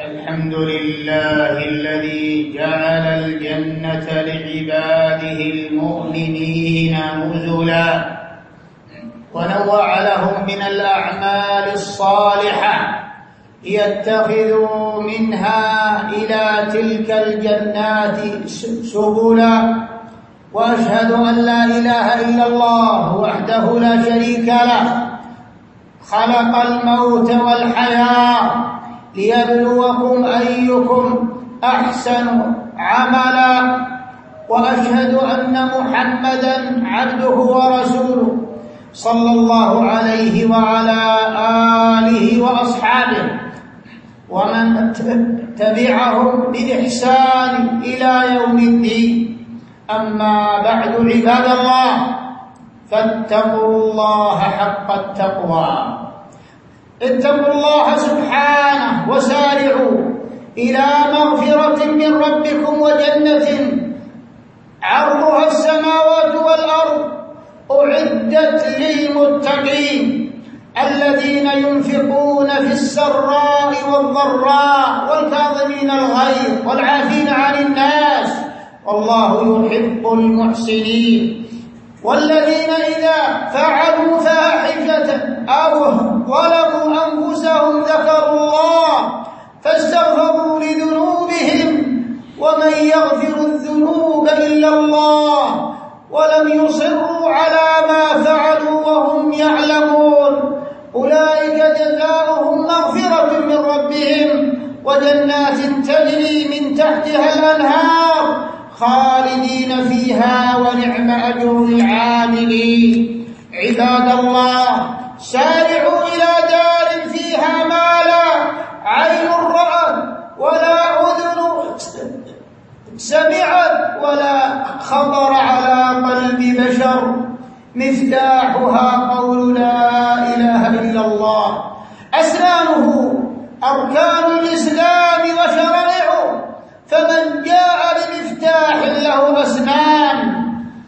الحمد لله الذي جعل الجنة لعباده المؤمنين نزلا ونوع لهم من الأعمال الصالحة ليتخذوا منها إلى تلك الجنات سبلا. وأشهد أن لا إله إلا الله وحده لا شريك له خلق الموت والحياة ليبلوكم أيكم أحسن عملا. وأشهد أن محمدا عبده ورسوله صلى الله عليه وعلى آله وأصحابه ومن تبعهم بإحسان إلى يوم الدين. أما بعد عباد الله، فاتقوا الله حق التقوى. اتقوا الله سبحانه وسارعوا إلى مغفرة من ربكم وجنة عرضها السماوات والأرض أعدت للمتقين الذين ينفقون في السراء والضراء والكاظمين الغيظ والعافين عن الناس والله يحب المحسنين. والذين إذا فعلوا فاحشة أو ظلموا أنفسهم ذكروا الله فاستغفروا لذنوبهم ومن يغفر الذنوب إلا الله ولم يصروا على ما فعلوا وهم يعلمون أولئك جزاؤهم مغفرة من ربهم وجنات تجري من تحتها الأنهار خالدين فيها ونعم أجر العاملين. عباد الله، سارعوا إلى دار فيها ما لا عين رأت ولا أذن سمعت ولا خطر على قلب بشر مفتاحها قول لا إله إلا الله. أسنانه أركان الإسلام وشرائعه، فمن جاء بمفتاح له أسنان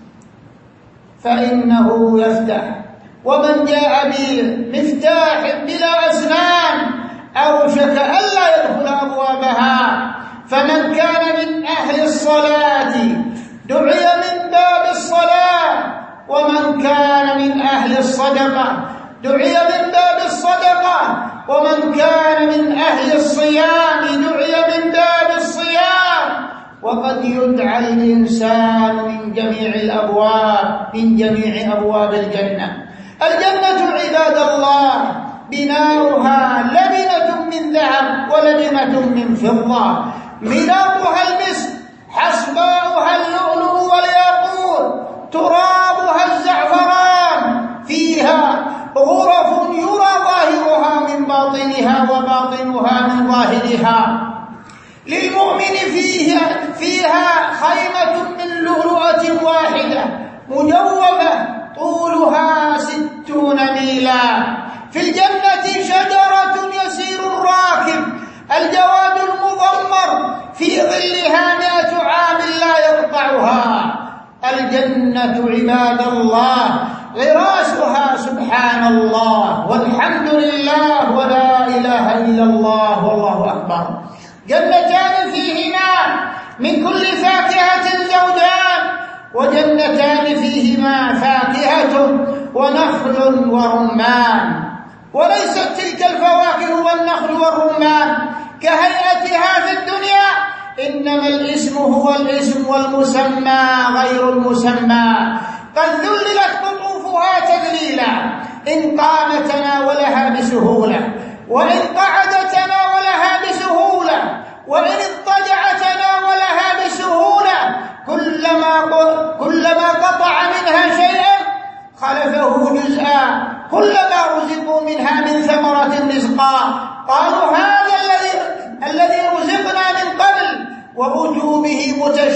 فإنه يفتح، ومن جاء بمفتاح بلا أسنان أوشك ألا يدخل أبوابها. فمن كان من أهل الصلاة دعي من باب الصلاة، ومن كان من أهل الصدقة دعي من باب الصدقة، ومن كان من أهل الصيام دعي من باب الصيام. وقد يدعى الإنسان من جميع الأبواب، من جميع أبواب الجنة. الجنة عباد الله بناؤها لبنة من ذهب ولبنة من فضة، ملاطها المسك، حصباؤها اللؤلؤ والياقوت، ترابها الزعفران. فيها غرف يرى ظاهرها من باطنها وباطنها من ظاهرها. للمؤمن فيها خيمة من لؤلؤة واحدة مجوفة طولها 60 ميلا. في الجنة شجرة يسير الراكب الجواد المضمر في ظلها 100 عام لا يقطعها. الجنة عباد الله غراسها سبحان الله والحمد لله ولا إله إلا الله والله أكبر. جنتان فيهما من كل فاكهة زوجان، وجنتان فيهما فاكهة ونخل ورمان. وليست تلك الفواكه والنخل والرمان كهيئتها في الدنيا، إنما الاسم هو الاسم والمسمى غير المسمى. قد ذللت قطوفها تذليلا، إن قام تناولها بسهولة، وإن قعد تناولها بسهولة، وإن اضطجع تناولها بسهولة. كلما قطع منها شيئا خلفه جزءا، كلما رزقوا منها من ثمرة رزقا قالوا هذا الذي رزقنا من قبل، وأتوا به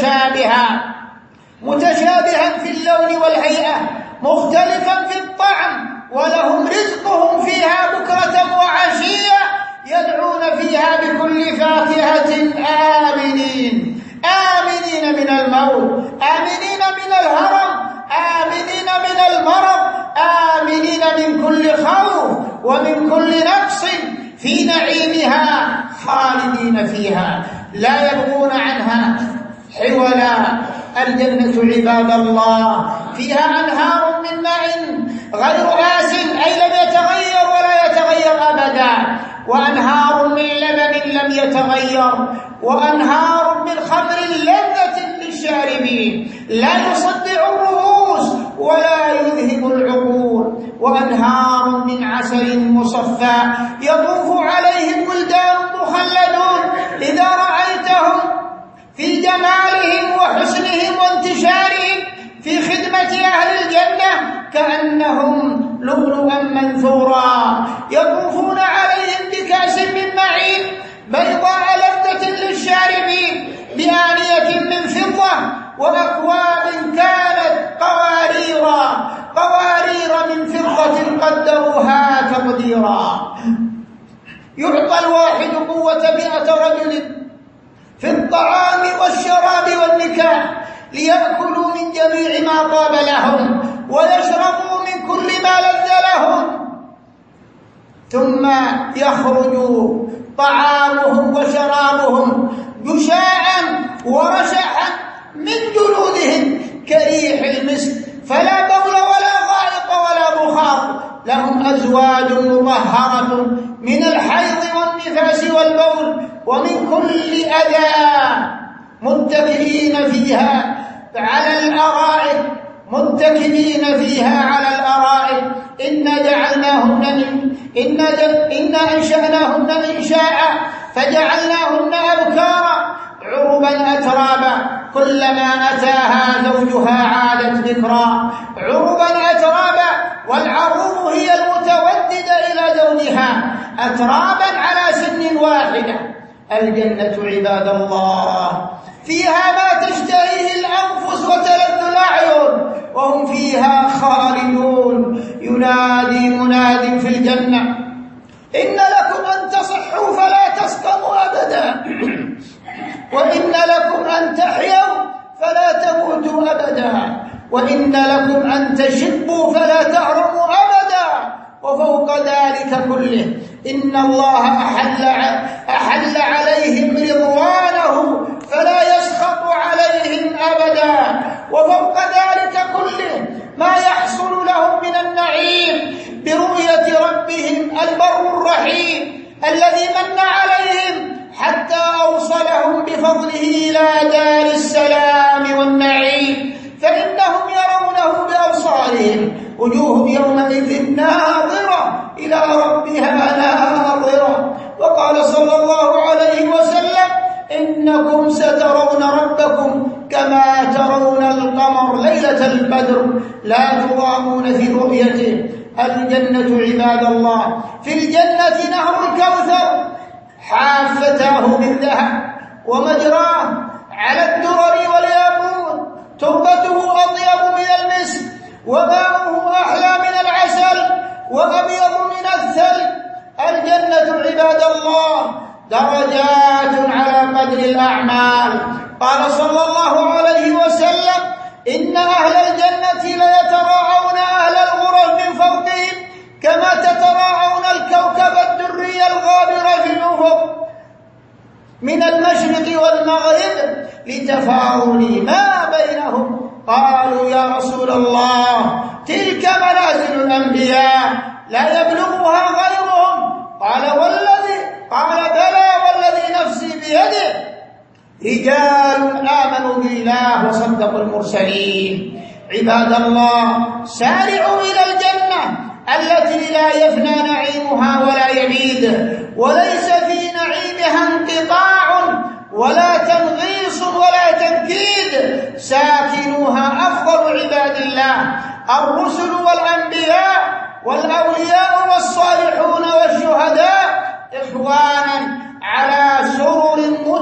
متشابها في اللون والهيئة، مختلفا في الطعم، ولهم رزقهم فيها بكرة وعشية، يدعون فيها بكل فاكهة آمنين من الموت، آمنين من الهرم، آمنين من المرض، آمنين من كل خوف ومن كل نقص، في نعيمها خالدين فيها لا يبغون عنها حولا. الجنة عباد الله فيها أنهار من ماء غير آسن أي لم يتغير ولا يتغير أبدا، وأنهار من لبن لم يتغير، وأنهار من خمر لذة للشاربين لا يصدع الرؤوس ولا يذهب العقول، وأنهار من عسل مصفى يطوف عليهم ولدان مخلدون إذا رأيتهم في جمالهم وحسنهم وانتشارهم في خدمة أهل الجنة كأنهم لؤلؤا منثورا، يطوفون عليهم بكأس من معين بيضاء لذة للشاربين بآنية من فضة وأكواب كانت قوارير من فضة قدروها تقديرا. يعطى الواحد قوة 100 رجل في الطعام والشراب والنكاح ليأكلوا من جميع ما طاب لهم ويشربوا من كل ما لذ لهم، ثم يخرج طعامهم وشرابهم جشاعا ورشحا من جلودهم كريح المسك، فلا بول ولا غائط ولا بخار، لهم أزواج مطهرة من الحيض والنفاس والبول ومن كل أذى، متكئين فيها على الأرائك إن أنشأناهن إنشاء فجعلناهن أبكارا عربا أترابا كلما أتاها زوجها عادت ذكرا عربا أترابا، والعروب هي المتوددة إلى زوجها أترابا على سن واحدة. الجنة عباد الله فيها ما تشتهيه الأنفس وتلذ الأعين وهم فيها خالدون. ينادي مناد في الجنة إن لكم أن تصحوا فلا تسقموا أبدا، وإن لكم أن تحيوا فلا تموتوا أبدا، وإن لكم أن تشبوا فلا تعرموا أبدا، وفوق ذلك كله إن الله أحل عليهم رضوانه فلا يسخط عليهم أبدا، وفوق ذلك كله ما يحصل لهم من النعيم برؤية ربهم البر الرحيم الذي من عليهم حتى أوصلهم بفضله إلى دار السلام والنعيم، فإنهم يرونه بأبصارهم وجوه يومئذ ناظرة إلى ربها ناظرة. وقال صلى الله عليه وسلم إنكم سترون ربكم كما ترون القمر ليلة البدر لا تضامون في رؤيته. الجنة عباد الله في الجنة نهر الكوثر حافتاه من ذهب ومجراه على الدرر والياقوت، تربته أطيب من المسك وماؤه أحلى من العسل وأبيض من الثلج. الجنة عباد الله درجات على قدر الأعمال. قال صلى الله عليه وسلم إن أهل الجنة ليتراءون أهل الغرف من فوقهم كما تتراءون الكوكب الدري الغابر في الأفق من المشرق والمغرب لتفاضل ما بينهم. قالوا يا رسول الله تلك منازل الأنبياء لا يبلغها غيرهم؟ قال بلى والذي نفسي بيده رجال آمنوا بالله وصدقوا المرسلين. عباد الله سارعوا إلى الجنة التي لا يفنى نعيمها ولا يبيد، وليس في نعيمها انقطاع ولا تنغيص ولا تنكيد، ساكنوها أفضل عباد الله الرسل والأنبياء والأولياء والصالحون والشهداء إخوانا على سرر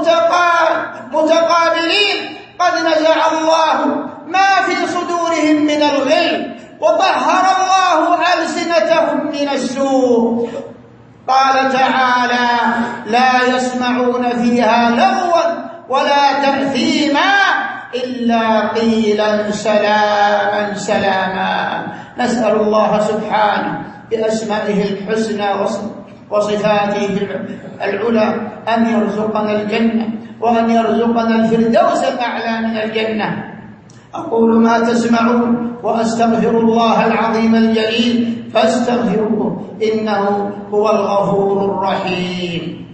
متقابلين قد نزع الله ما في صدورهم من الغل وطهر الله ألسنتهم من السوء. قال تعالى لا يسمعون فيها لغوا ولا تأثيما إلا قيلا سلاما سلاما. نسأل الله سبحانه بأسمائه الحسنى وصفاته العلى أن يرزقنا الجنة وأن يرزقنا الفردوس الأعلى من الجنة. أقول ما تسمعون وأستغفر الله العظيم الجليل فاستغفروه إنه هو الغفور الرحيم.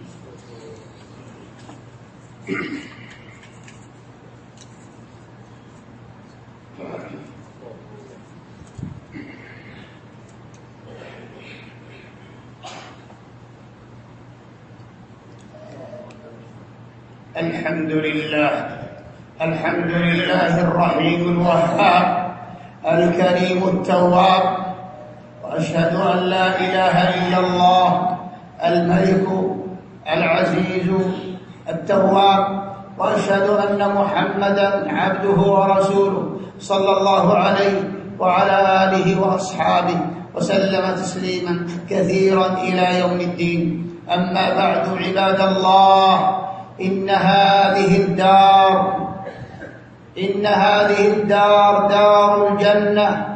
الحمد لله الرحيم الوهاب الكريم التواب، وأشهد أن لا إله إلا الله الملك العزيز التواب، وأشهد أن محمدًا عبده ورسوله صلى الله عليه وعلى آله وأصحابه وسلم تسليمًا كثيرا إلى يوم الدين. أما بعد عباد الله، إن هذه الدار دار الجنة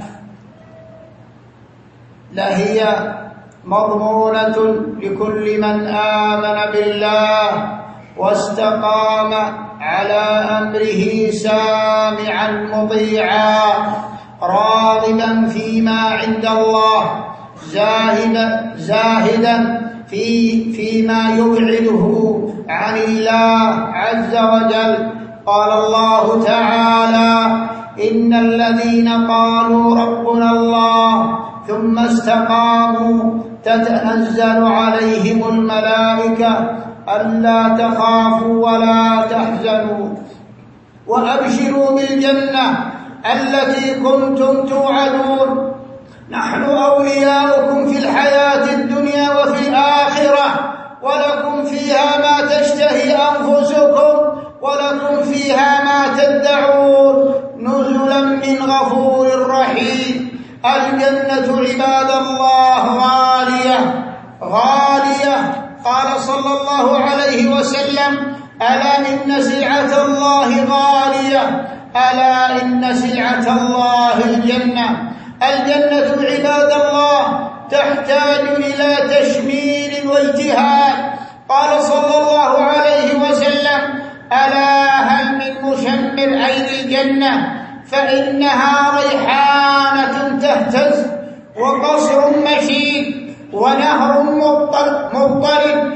لهي مضمونة لكل من آمن بالله واستقام على أمره سامعا مطيعا راغبا فيما عند الله زاهدا فيما يبعده عن الله عز وجل. قال الله تعالى: إن الذين قالوا ربنا الله ثم استقاموا تتنزل عليهم الملائكة ألا تخافوا ولا تحزنوا وأبشروا بالجنة التي كنتم توعدون. نحن أولياؤكم في الحياة الدنيا وفي الآخرة، ولكم فيها ما تشتهي أنفسكم ولكم فيها ما تدعون، نزلا من غفور رحيم. الجنة عباد الله غالية. قال صلى الله عليه وسلم: ألا إن سلعة الله غالية، ألا إن سلعة الله الجنة. الجنة عباد الله تحتاج إلى تشمير واجتهاد. قال صلى الله عليه وسلم: ألا هل من مشمر عين الجنة؟ فإنها ريحانة تهتز وقصر مشيد ونهر مضطرب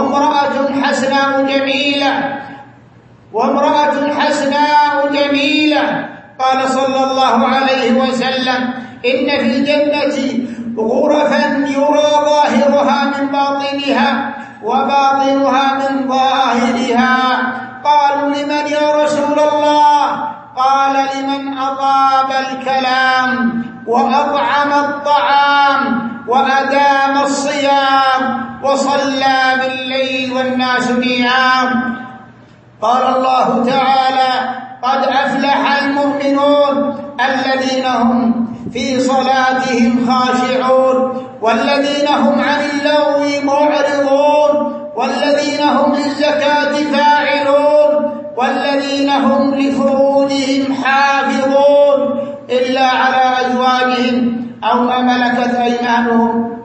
وامرأة حسناء جميلة. قال صلى الله عليه وسلم: إن في الجنة غرفا يرى ظاهرها من باطنها وباطنها من ظاهرها. قالوا: لمن يا رسول الله؟ قال: لمن أطاب الكلام وأطعم الطعام وأدام الصيام وصلى بالليل والناس نيام. قال الله تعالى: قد أفلح المؤمنون الذين هم في صلاتهم خاشعون والذين هم عن اللغو معرضون والذين هم للزكاة فاعلون والذين هم لفروجهم حافظون إلا على أزواجهم أو ما ملكت أيمانهم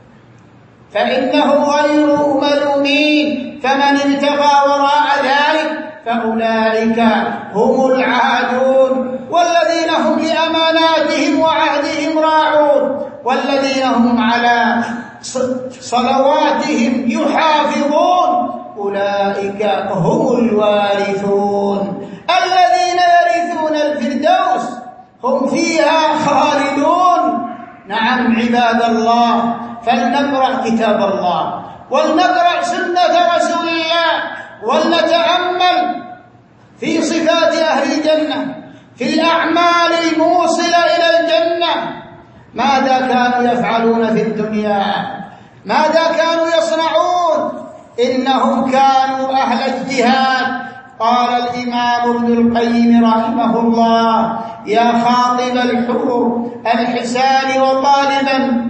فإنهم غير ملومين، فمن ابتغى وراء ذلك فأولئك هم العادون والذين هم لأماناتهم وعهدهم راعون والذين هم على صلواتهم يحافظون أولئك هم الوارثون الذين يرثون الفردوس هم فيها خالدون. نعم عباد الله، فلنقرأ كتاب الله ولنقرأ سنة رسول الله ولنتأمل في صفات أهل الجنة، في الأعمال الموصلة إلى الجنة. ماذا كانوا يفعلون في الدنيا؟ ماذا كانوا يصنعون؟ إنهم كانوا أهل اجتهاد. قال الإمام ابن القيم رحمه الله: يا خاطب الحور الحسان وطالبا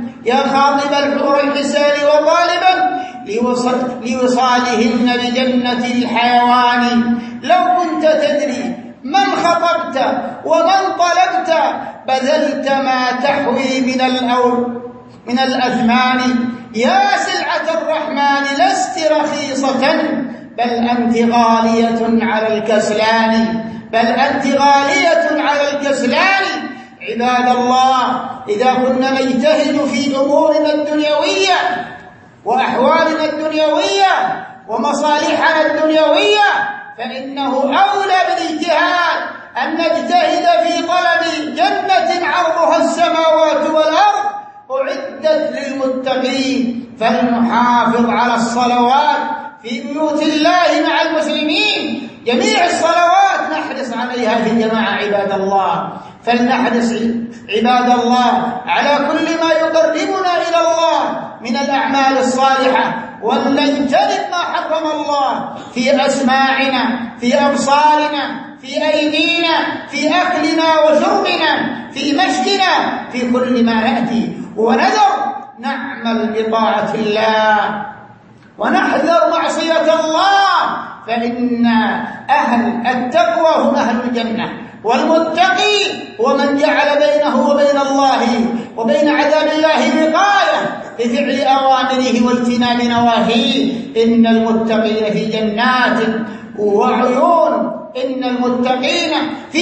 لوصالهن بجنة الحيوان، لو كنت تدري من خطبت ومن طلبت بذلت ما تحوي من الأزمان يا سلعة الرحمن لست رخيصة، بل أنت غالية على الكسلان، بل أنت غالية على الكسلان. عباد الله، إذا كنا نجتهد في أمورنا الدنيوية وأحوالنا الدنيوية ومصالحنا الدنيوية، فإنه أولى بالاجتهاد أن نجتهد في طلب جنة عرضها السماوات والأرض أعدت للمتقين. فلنحافظ على الصلوات في بيوت الله مع المسلمين، جميع الصلوات نحرص عليها في جماعة عباد الله. فلنحرص عباد الله على كل ما يقربنا إلى الله من الأعمال الصالحة، ولنجتنب ما حرم الله في أسماعنا، في أبصارنا، في أيدينا، في أكلنا وشربنا، في مشينا، في كل ما نأتي، ونذر نعمل بطاعة الله ونحذر معصية الله. فإن أهل التقوى هم أهل الجنة، والمتقي هو من جعل بينه وبين الله وبين عذاب الله وقاية بفعل أوامره واجتناب نواهيه. إن المتقين في جنات وعيون، إن المتقين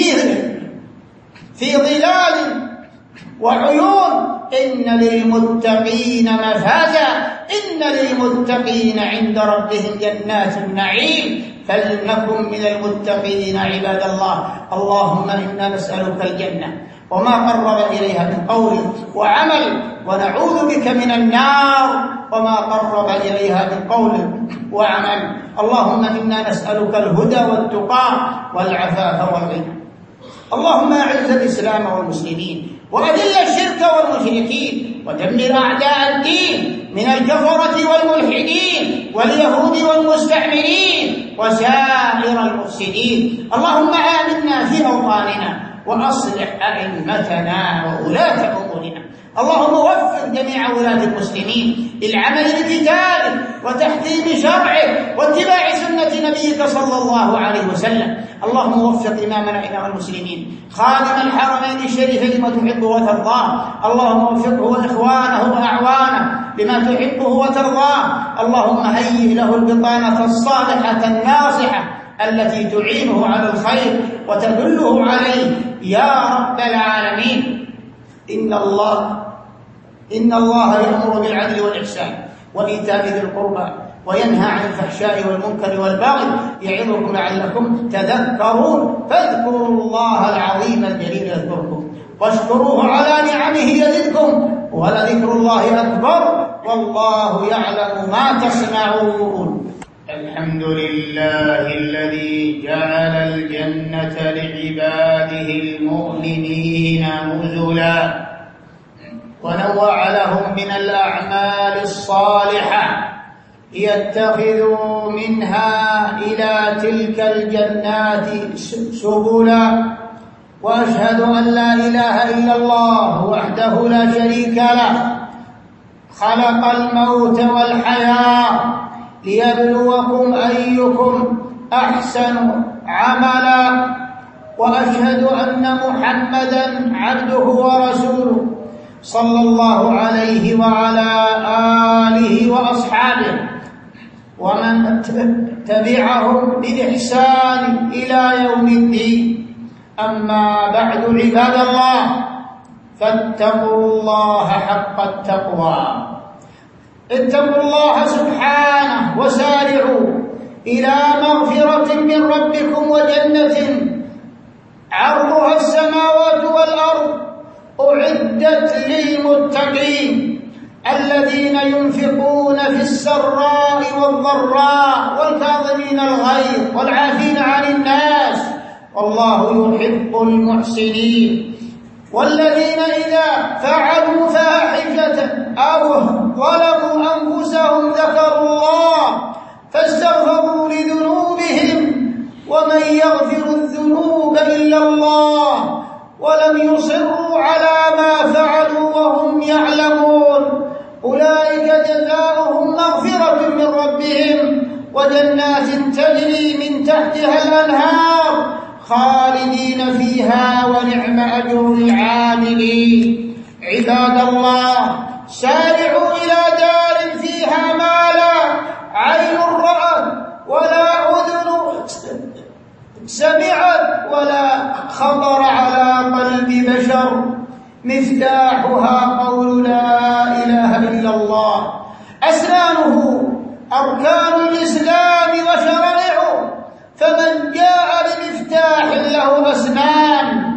في ظلال وعيون، إن للمتقين مفازا، إن للمتقين عند ربهم جنات النعيم. فلنكن من المتقين عباد الله. اللهم إنا نسألك الجنة وما قرب إليها من قول وعمل، ونعوذ بك من النار وما قرب إليها من قول وعمل. اللهم إنا نسألك الهدى والتقى والعفاف والغنى. اللهم أعز الإسلام والمسلمين، وأذل الشرك والمشركين، ودمر أعداء الدين من الكفرة والملحدين واليهود والمستعمرين وسائر المفسدين. اللهم آمنا في أوطاننا، وأصلح أئمتنا وولاة أمورنا. اللهم وفق جميع ولاة المسلمين للعمل بكتابه وتحكيم شرعه واتباع سنة نبيك صلى الله عليه وسلم. اللهم وفق إمامنا إمام المسلمين خادم الحرمين الشريفين لما تحبه وترضاه. اللهم وفقه وإخوانه وأعوانه لما تحبه وترضاه. اللهم هيئ له البطانة الصالحة الناصحة التي تعينه على الخير وتدله عليه يا رب العالمين. إن الله يأمر بالعدل والإحسان وإيتاء ذي القربى وينهى عن الفحشاء والمنكر والبغي يعظكم لعلكم تذكرون. فاذكروا الله العظيم الجليل يذكركم، واشكروه على نعمه يزدكم، ولذكر الله أكبر، والله يعلم ما تصنعون. الحمد لله الذي جعل الجنة لعباده المؤمنين نزلا، ونوع لهم من الأعمال الصالحة ليتخذوا منها إلى تلك الجنات سبلا. وأشهد أن لا إله إلا الله وحده لا شريك له، خلق الموت والحياة ليبلوكم أيكم أحسن عملا. وأشهد أن محمدا عبده ورسوله صلى الله عليه وعلى آله وأصحابه ومن تبعهم بإحسان إلى يوم الدين. أما بعد عباد الله، فاتقوا الله حق التقوى. اتقوا الله سبحانه وسارعوا إلى مغفرة من ربكم وجنة عرضها السماوات والأرض أعدت للمتقين الذين ينفقون في السراء والضراء والكاظمين الغيظ والعافين عن الناس، والله يحب المحسنين. والذين إذا فعلوا فاحشة أو ظلموا أنفسهم ذكروا الله فاستغفروا لذنوبهم ومن يغفر الذنوب إلا الله ولم يصروا على ما فعلوا وهم يعلمون. أولئك جزاؤهم مغفرة من ربهم وجنات تجري من تحتها الأنهار خالدين فيها ونعم أجر العاملين. عباد الله، سارعوا إلى دار عين رأت ولا أذن سمعت ولا خطر على قلب بشر، مفتاحها قول لا إله إلا الله. أسنانه أركان الإسلام وشرائعه، فمن جاء بمفتاح له أسنان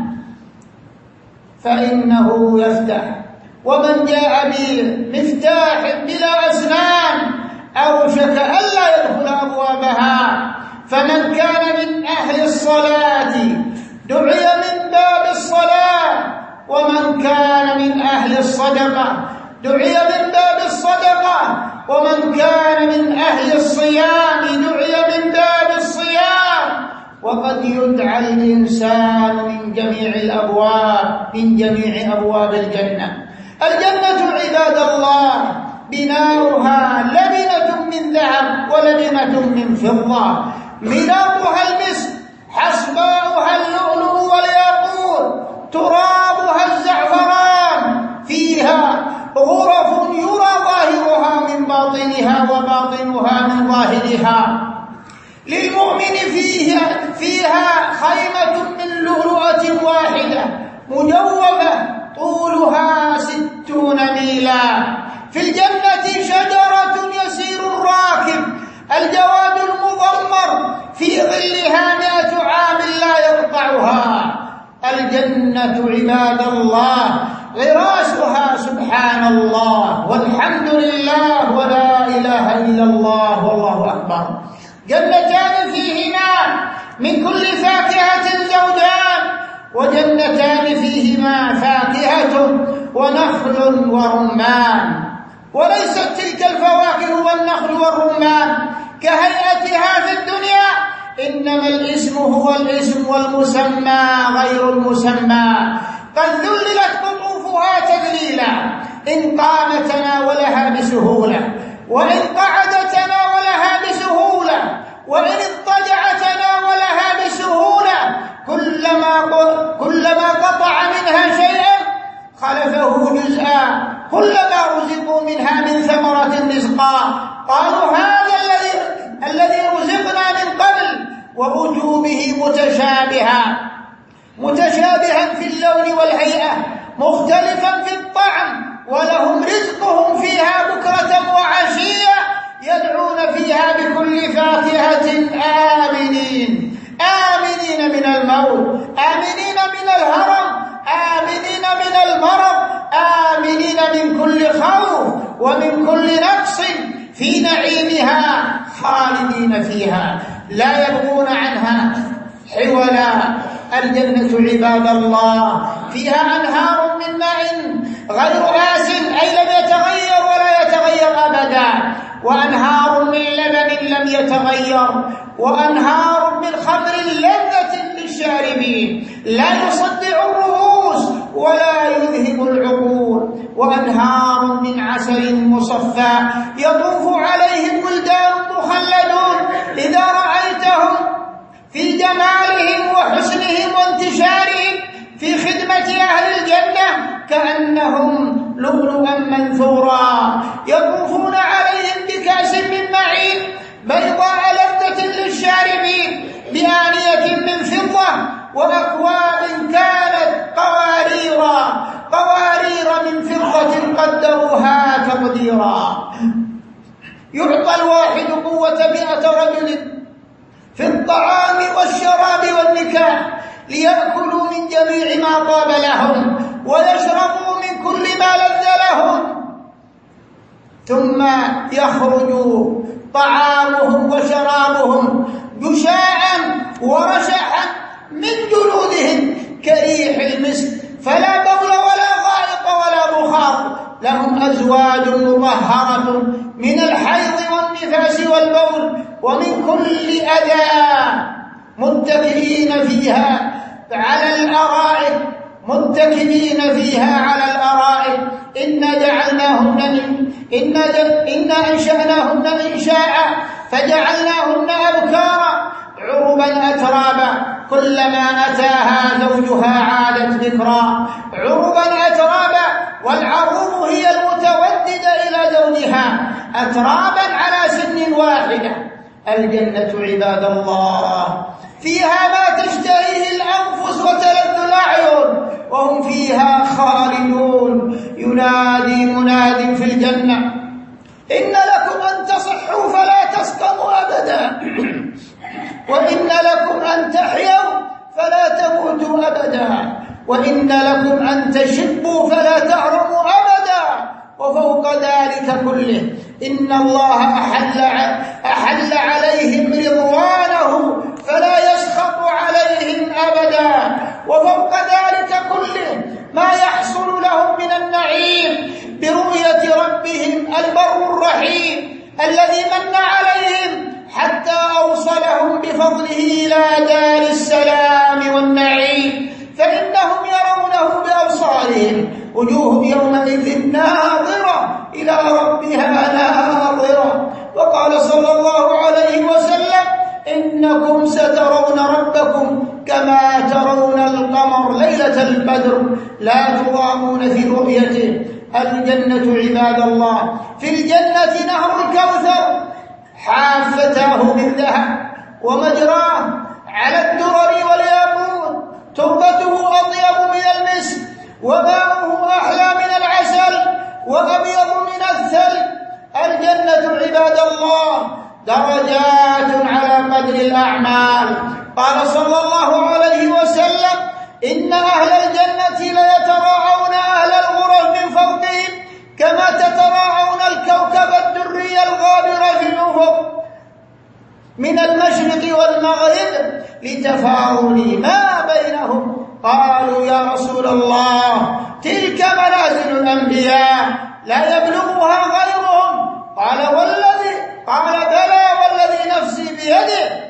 فإنه يفتح، ومن جاء بمفتاح بلا أسنان أوشك ألا يدخل أبوابها. فمن كان من أهل الصلاة دعي من باب الصلاة، ومن كان من أهل الصدقة دعي من باب الصدقة، ومن كان من أهل الصيام دعي من باب الصيام. وقد يدعى الإنسان من جميع الأبواب، من جميع أبواب الجنة. الجنة عباد الله بناؤها لبنة من ذهب ولبنة من فضة، مناطها المسك، حصباؤها اللؤلؤ والياقوت، ترابها الزعفران. فيها غرف يرى ظاهرها من باطنها وباطنها من ظاهرها. للمؤمن فيها خيمة من لؤلؤة واحدة مجوفة طولها 60 ميلا. في الجنة شجرة يسير الراكب الجواد المضمر في ظلها 100 عام لا يقطعها. الجنة عباد الله غراسها سبحان الله والحمد لله ولا إله إلا الله والله أكبر. جنتان فيهما من كل فاكهة زوجان، وجنتان فيهما فاكهة ونخل ورمان. وليست تلك الفواكه والنخل والرمان كهيئتها في الدنيا، إنما الاسم هو الاسم والمسمى غير المسمى. قد ذللت قطوفها تذليلا، إن قام تناولها بسهولة، وإن قعد تناولها بسهولة، وإن اضطجع تناولها بسهولة. كلما قطع منها شيئا خلفه جزءا، كلما رزقوا منها من ثمرة رزقا قالوا هذا الذي رزقنا من قبل، وأتوا به متشابها في اللون والهيئة، مختلفا في الطعم، ولهم رزقهم فيها بكرة وعشية، يدعون فيها بكل فاكهة آمنين من الموت، آمنين من الهرم، آمنين من المرض، آمنين من كل خوف ومن كل نقص، في نعيمها خالدين فيها لا يبغون عنها حولا. الجنة عباد الله فيها أنهار من ماء غير آسن، أي لم يتغير ولا يتغير أبدا، وأنهار من لبن لم يتغير، وأنهار من خمر لذة للشاربين لا يصدع الرؤوس ولا يذهب العقول، وأنهار من عسل مصفى يطوف عليهم ولدان مخلدون إذا رأيتهم في جمالهم وحسنهم وانتشارهم في خدمة أهل الجنة كأنهم لؤلؤا منثورا، يطوفون عليهم بكأس من معين بيضاء لذة للشاربين، بآنية من فضة، وأكواب كانت قوارير من فضة قدروها تقديرا. يعطى الواحد قوة 100 رجل في الطعام والشراب والنكاح، ليأكلوا من جميع ما طاب لهم ويشربوا من كل ما لذ لهم، ثم يخرج طعامهم وشرابهم جشاعا ورشحا من جلودهم كريح المسك، فلا بول ولا غائط ولا بخار. لهم أزواج مطهرة من الحيض والنفاس والبول ومن كل أذى، متكئين فيها على الأرائك. إنا أنشأناهن إنشاء فجعلناهن أبكارا عربا أترابا، كلما أتاها زوجها عادت ذكرا عربا أترابا. والعروب هي المتودد تمتد إلى زوجها أترابا على سن واحدة. الجنة عباد الله فيها ما تشتهيه الأنفس وتلذ الأعين وهم فيها خالدون. ينادي مناد في الجنة: إن لكم أن تصحوا فلا تسقموا أبدا، وإن لكم أن تحيوا فلا تموتوا أبدا، وإن لكم أن تشبوا فلا تعرموا أبدا، وفوق ذلك كله إن الله أحل عليهم رضوانه فلا يسخط عليهم أبدا، وفوق ذلك كله ما يحصل لهم من النعيم برؤية ربهم البر الرحيم الذي من عليهم حتى أوصلهم بفضله إلى دار السلام والنعيم، فإنهم يرونه بأبصارهم، وجوه يومئذ ناظرة إلى ربها ناظرة. وقال صلى الله عليه وسلم: إنكم سترون ربكم كما ترون القمر ليلة البدر لا تضامون في رؤيته. الجنة عباد الله، في الجنة نهر الكوثر حافتاه بالذهب ومجراه على الدرر والياقوت، تربته أطيب من المسك وماؤه أحلى من العسل وأبيض من الثلج. الجنة عباد الله درجات على قدر الأعمال. قال صلى الله عليه وسلم: إن أهل الجنة ليتراءون أهل الغرف من فوقهم كما تتراءون الكوكب الدري الغابر في الأفق من المشرق والمغرب لتفاضل ما بينهم. قالوا: يا رسول الله، تلك منازل الأنبياء لا يبلغها غيرهم. قال: بلى والذي نفسي بيده،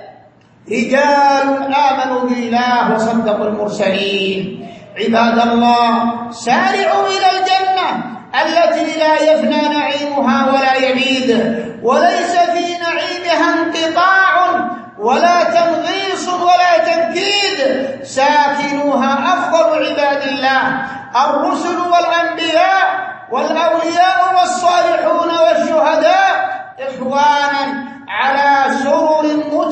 رجال آمنوا بالله وصدقوا المرسلين. عباد الله، سارعوا إلى الجنة التي لا يفنى نعيمها ولا يبيد، وليس في نعيمها انقطاع ولا تنغيص ولا تنكيد. ساكنوها أفضل عباد الله، الرسل والأنبياء والأولياء والصالحون والشهداء، إخوانا على سرر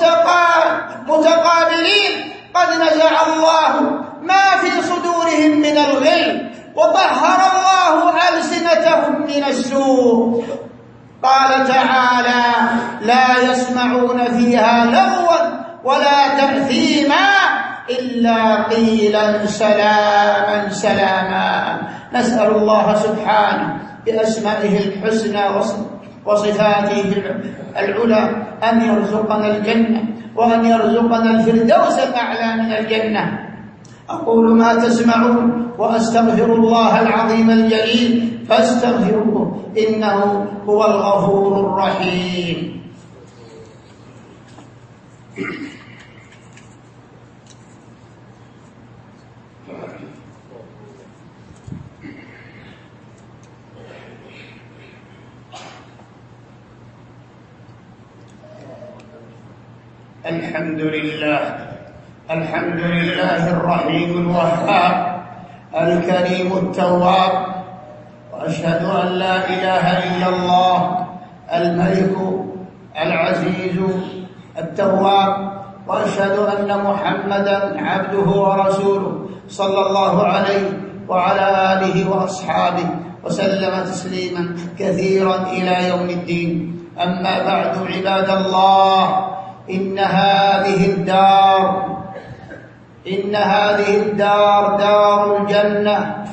متقابلين، قد نزع الله ما في صدورهم من الغل وطهر الله ألسنتهم من السوء. قال تعالى: لا يسمعون فيها لغوا ولا تأثيما إلا قيلا سلاما سلاما. نسأل الله سبحانه بأسمائه الحسنى وصفاته العلى أن يرزقنا الجنة، وأن يرزقنا الفردوس الأعلى من الجنة. أقول ما تسمعون وأستغفر الله العظيم الجليل فاستغفروه إنه هو الغفور الرحيم. الحمد لله الرحيم الوهاب الكريم التواب، وأشهد أن لا إله إلا الله الملك العزيز التواب، وأشهد أن محمدا عبده ورسوله صلى الله عليه وعلى آله وأصحابه وسلم تسليما كثيرا إلى يوم الدين. أما بعد، عباد الله، إن هذه الدار دار الجنة،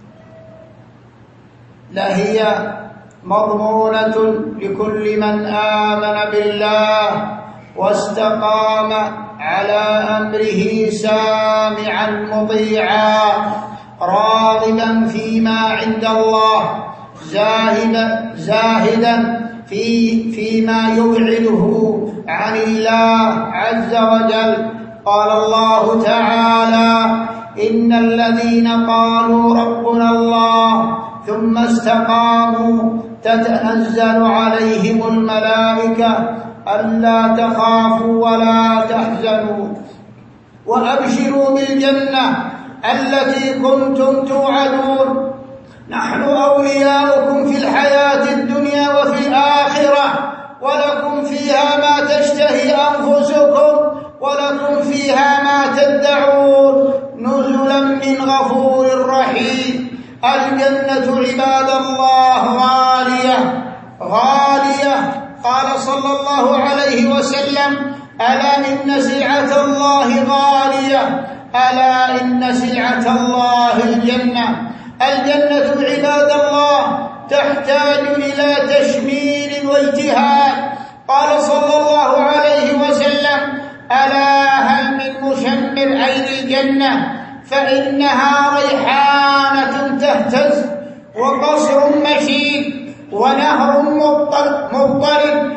لهي مضمونة لكل من آمن بالله واستقام على أمره سامعا مطيعا، راغبا فيما عند الله، زاهدا فيما يبعده عن الله عز وجل. قال الله تعالى: إن الذين قالوا ربنا الله ثم استقاموا تتنزل عليهم الملائكة ألا تخافوا ولا تحزنوا وأبشروا بالجنة التي كنتم توعدون. نحن أولياؤكم في الحياة الدنيا وفي الآخرة ولكم فيها ما تشتهي أنفسكم ولكم فيها ما تدعون نزلا من غفور رحيم. الجنة عباد الله غالية. قال صلى الله عليه وسلم: ألا إن سلعة الله غالية، ألا إن سلعة الله الجنة. الجنة عباد الله تحتاج إلى تشمير واجتهاد. قال صلى الله عليه وسلم: ألا هل من مشمر عين الجنة فإنها ريحانة تهتز وقصر مشيد ونهر مضطرب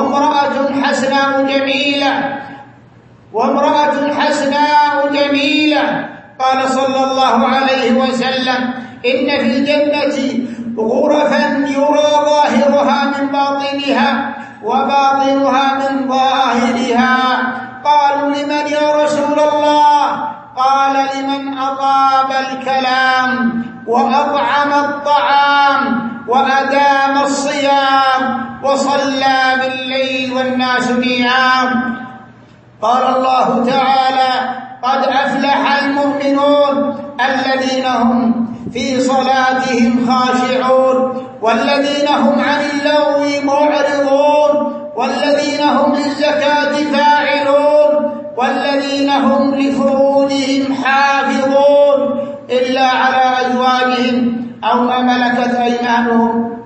وامرأة حسناء جميلة. قال صلى الله عليه وسلم: إن في الجنة غرفا يرى ظاهرها من باطنها وباطنها من ظاهرها. قالوا: لمن يا رسول الله؟ قال: لمن أطاب الكلام وأطعم الطعام وأدام الصيام وصلى بالليل والناس نيام. قال الله تعالى: قد أفلح المؤمنون الذين هم في صلاتهم خاشعون والذين هم عن اللغو معرضون والذين هم للزكاة فاعلون والذين هم لفروجهم حافظون إلا على أزواجهم أو ما ملكت أيمانهم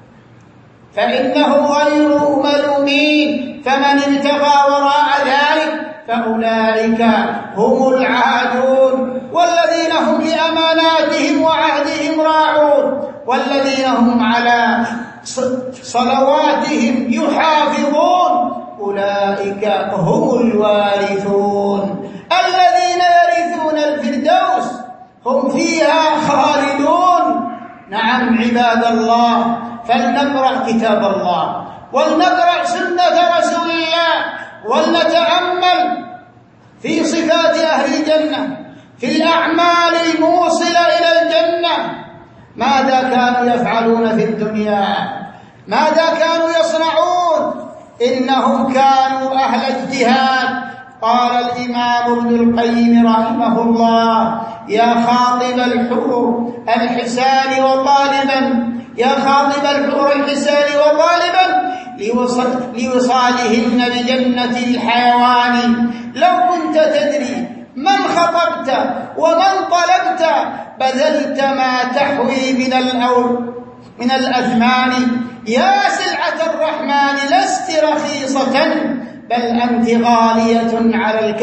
فإنهم غير ملومين. فمن ابتغى وراء ذلك فأولئك هم العادون والذين هم لأماناتهم وعهدهم راعون والذين هم على صلواتهم يحافظون أولئك هم الوارثون الذين يرثون الفردوس هم فيها خالدون. نعم عباد الله، فلنقرأ كتاب الله ولنقرأ سنة رسول الله ولنتأمل في صفات أهل الجنة، في الأعمال الموصلة إلى الجنة. ماذا كانوا يفعلون في الدنيا؟ ماذا كانوا يصنعون؟ إنهم كانوا أهل اجتهاد. قال الإمام ابن القيم رحمه الله: يا خاطب الحور الحسان وطالبا لوصالهن بجنة الحيوان، لو كنت تدري من خطبت ومن طلبت بذلت ما تحوي من الأثمان. يا سلعة الرحمن لست رخيصة بل أنت غالية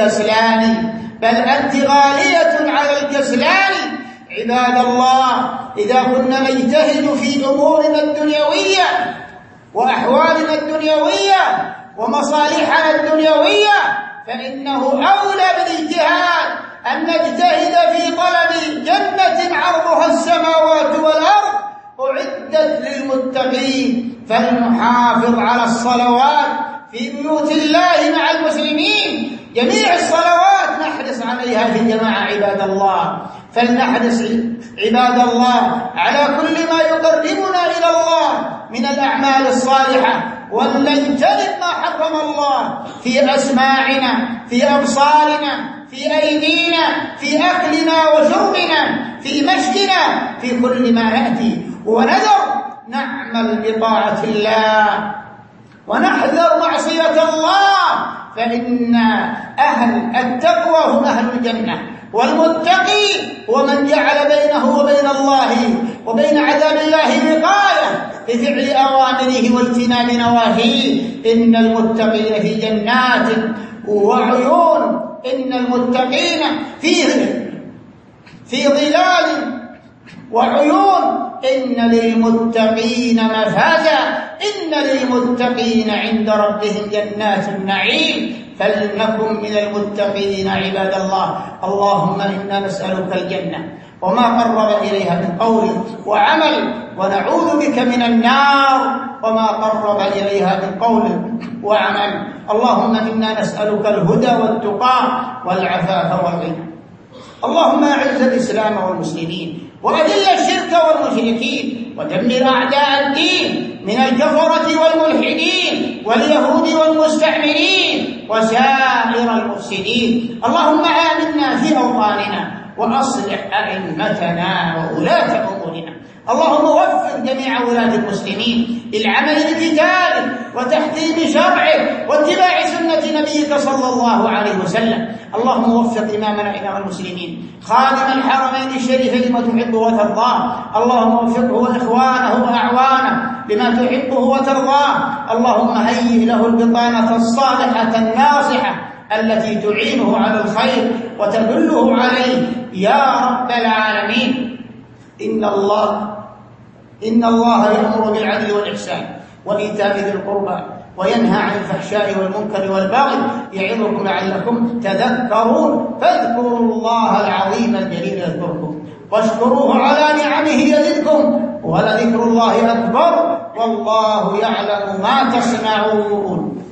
على الكسلان. عباد الله، إذا كنا نجتهد في أمورنا الدنيوية وأحوالنا الدنيوية ومصالحنا الدنيوية فإنه أولى بالاجتهاد أن نجتهد في طلب جنة عرضها السماوات والأرض أعدت للمتقين. فلنحافظ على الصلوات في بيوت الله مع المسلمين، جميع الصلوات نحرص عليها في جماعة عباد الله. فلنحرص عباد الله على كل ما يقربنا إلى الله من الأعمال الصالحة، ولنجتنب ما حرم الله في أسماعنا، في أبصارنا، في أيدينا، في أكلنا وشربنا، في مشينا، في كل ما نأتي ونذر نعمل بطاعة الله ونحذر معصية الله. فإن أهل التقوى هم أهل الجنة، والمتقي ومن جعل بينه وبين الله وبين عذاب الله وقاية بفعل أوامره واجتناب نواهيه. إن المتقين في جنات وعيون، إن المتقين في ظلال وعيون، إن للمتقين مفازا، إن للمتقين عند ربهم جنات النعيم. فلنكن من المتقين عباد الله. اللهم إنا نسألك الجنة وما قرب إليها من قول وعمل، ونعوذ بك من النار وما قرب إليها من قول وعمل. اللهم إنا نسألك الهدى والتقى والعفاف والغنى. اللهم أعز الإسلام والمسلمين وأذل الشرك والمشركين ودمر أعداء الدين من الكفرة والملحدين واليهود والمستعمرين وسائر المفسدين. اللهم آمنا في أوطاننا وأصلح أئمتنا وولاة أمورنا. اللهم وفق جميع ولاة المسلمين للعمل بكتابه وتحكيم شرعه واتباع سنة نبيك صلى الله عليه وسلم. اللهم وفق إمامنا إمام المسلمين خادم الحرمين الشريفين لما تحبه وترضاه. اللهم وفقه وإخوانه وأعوانه لما تحبه وترضاه. اللهم هيئ له البطانة الصالحة الناصحة التي تعينه على الخير وتدله عليه يا رب العالمين. إن الله يأمر بالعدل والإحسان وإيتاء ذي القربى وينهى عن الفحشاء والمنكر والبغي يعظكم لعلكم تذكرون. فاذكروا الله العظيم الجليل يذكركم واشكروه على نعمه يزدكم ولذكر الله أكبر والله يعلم ما تصنعون.